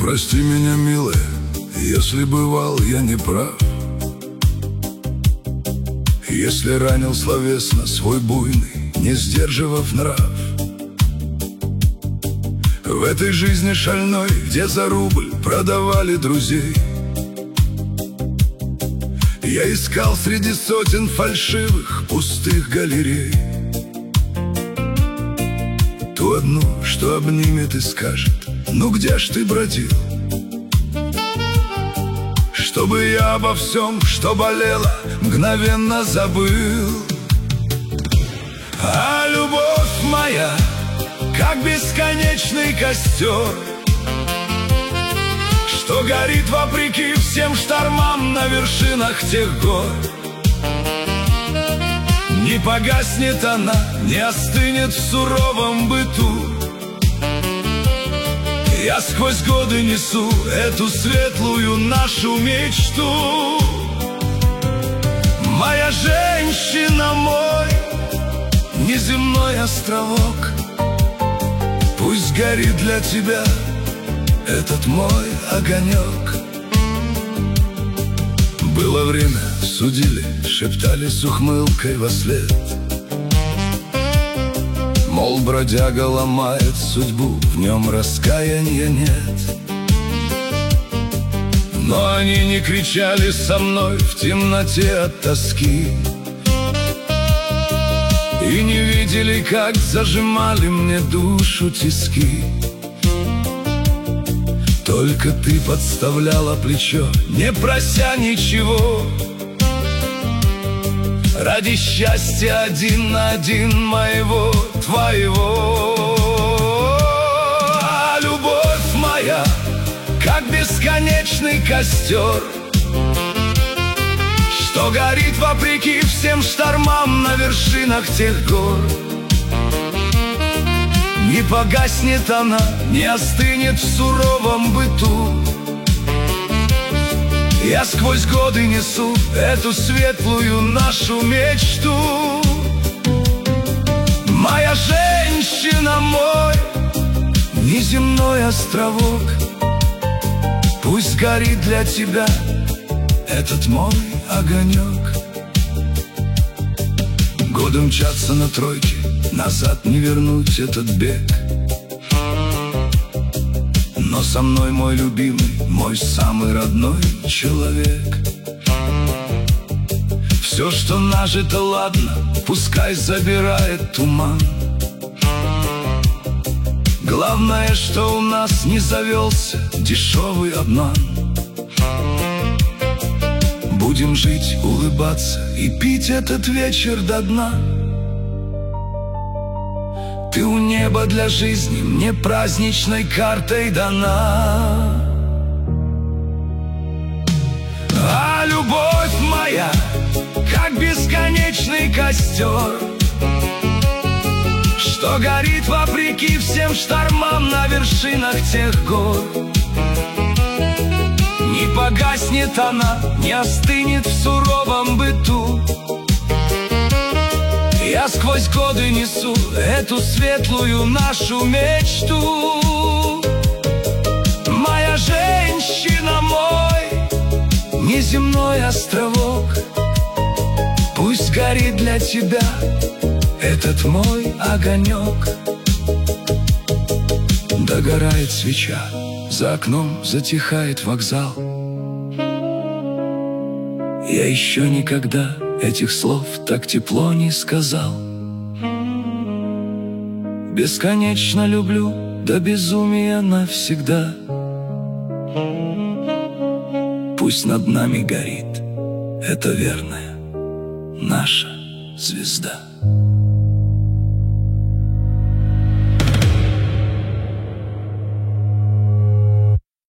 Прости меня, милая, если бывал я неправ, если ранил словесно свой буйный, не сдерживав нрав. В этой жизни шальной, где за рубль продавали друзей, я искал среди сотен фальшивых, пустых галерей ту одну, что обнимет и скажет: ну где ж ты бродил? Чтобы я обо всем, что болело, мгновенно забыл. А любовь моя, как бесконечный костер, что горит вопреки всем штормам на вершинах тех гор. Не погаснет она, не остынет в суровом быту. Я сквозь годы несу эту светлую нашу мечту. Моя женщина, мой неземной островок, пусть горит для тебя этот мой огонек. Было время, судили, шептали с ухмылкой вослед, мол, бродяга ломает судьбу, в нем раскаяния нет. Но они не кричали со мной в темноте от тоски и не видели, как зажимали мне душу тиски. Только ты подставляла плечо, не прося ничего, ради счастья один на один моего, твоего. А любовь моя, как бесконечный костер, что горит вопреки всем штормам на вершинах тех гор. Не погаснет она, не остынет в суровом быту. Я сквозь годы несу эту светлую нашу мечту. Моя женщина, мой неземной островок, пусть горит для тебя этот мой огонек. Годы мчатся на тройке, назад не вернуть этот бег. Но со мной мой любимый, мой самый родной человек. Все, что нажито, ладно, пускай забирает туман. Главное, что у нас не завелся дешевый обман. Будем жить, улыбаться и пить этот вечер до дна. Ты у неба для жизни мне праздничной картой дана. А любовь моя, как бесконечный костер, что горит вопреки всем штормам на вершинах тех гор. Не погаснет она, не остынет в суровом быту. Я сквозь годы несу эту светлую нашу мечту. Моя женщина, мой неземной островок, пусть горит для тебя этот мой огонек. Догорает свеча, за окном затихает вокзал. Я еще никогда этих слов так тепло не сказал. Бесконечно люблю до безумия навсегда. Пусть над нами горит эта верная наша звезда.